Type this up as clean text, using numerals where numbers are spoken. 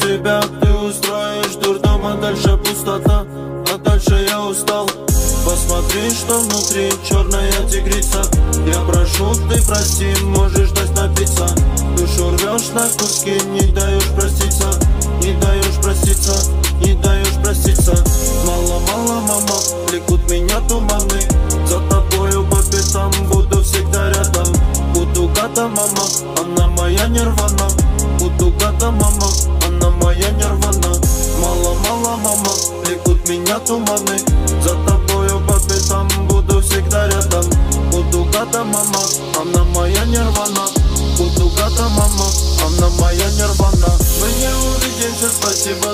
тебя ты устроишь дурдом, а дальше пустота, а дальше я устал. Посмотри, что внутри, черная тигрица. Я прошу, ты прости, можешь дать напиться. Душу рвешь на куски, не даешь проститься. Не даешь проститься, не даешь проститься. Мало-мало, мама, влекут меня туманы. За тобою по пятам, буду всегда рядом. Буду гада, мама, она моя нирвана. Буду гада, мама, она моя нирвана. Мало-мало, мама, влекут меня туманы. За тобою по пятам, буду всегда рядом. Буду гада, мама, она моя нирвана. Буду гада, мама, она моя нирвана. Мы не увидимся, спасибо